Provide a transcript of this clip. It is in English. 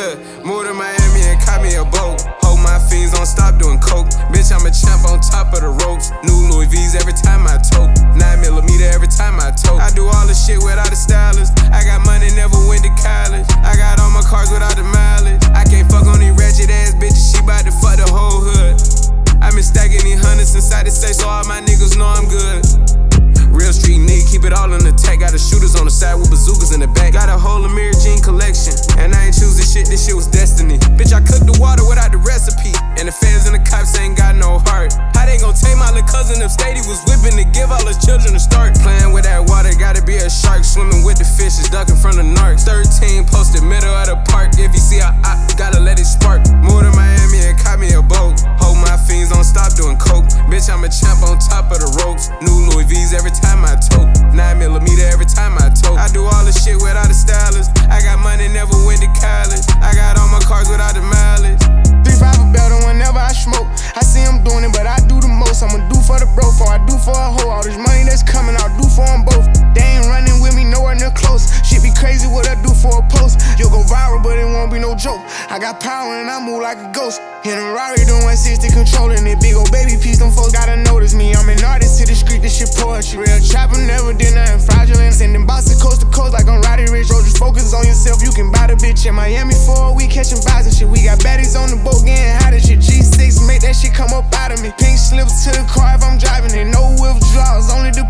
Look, moved to Miami and caught me a boat. Hope my fiends don't stop doing coke. Bitch, I'm a champ on top of the ropes. New Louis V's every time I tote. 9mm every time I tote. I do all the shit without a stylist. I got money, never went to college. I got all my cars without the mileage. I can't fuck on these ratchet ass bitches. She bout to fuck the whole hood. I been stacking these hundreds inside the safe, so all my niggas know I'm good. Real street nigga, keep it all in the tag. Got the shooters on the side with bazookas in the back. Got a whole Amir Jean collection, and I ain't choosing shit, this shit was destiny. Bitch, I cooked the water without the recipe, and the fans and the cops ain't got no heart. How they gon' take my little cousin if Stady was whipping to give all his children a start? Playing with that water, gotta be a shark. Swimming with the fishes, ducking from the narcs. 13 posted middle of the park. If you see a op, gotta let it spark. Moved to Miami and caught me a boat. Hope my fiends don't stop doing coke. Bitch, I'm a champ on top of the ropes. New Louis V's every time I tote. 9mm every time I tote. I do all the shit without a stylist. I got money, never went to college. I got all my cars without the mileage. 3-5 a better whenever I smoke. I see him doing it, but I do the most. I'ma do for the bro, for I do for a hoe. All this money that's coming, I'll do for them both. They ain't running with me, nowhere near close. Shit be crazy what I do for a post. You'll go viral, but it won't be no joke. I got power and I move like a ghost. In a Rari doing 160 controlling it. Big ol' baby piece, them folks gotta notice me. I'm an artist to the street, this shit poetry. Real trapper, never did nothing fraudulent. Sending boxes coast to coast like I'm Roddy Rich. Bro, just focus on yourself, you can buy the bitch in Miami for a week, catching vibes and shit. We got baddies on the boat, getting hot as shit. G6, make that shit come up out of me. Pink slips to the car if I'm driving it. No withdrawals, only the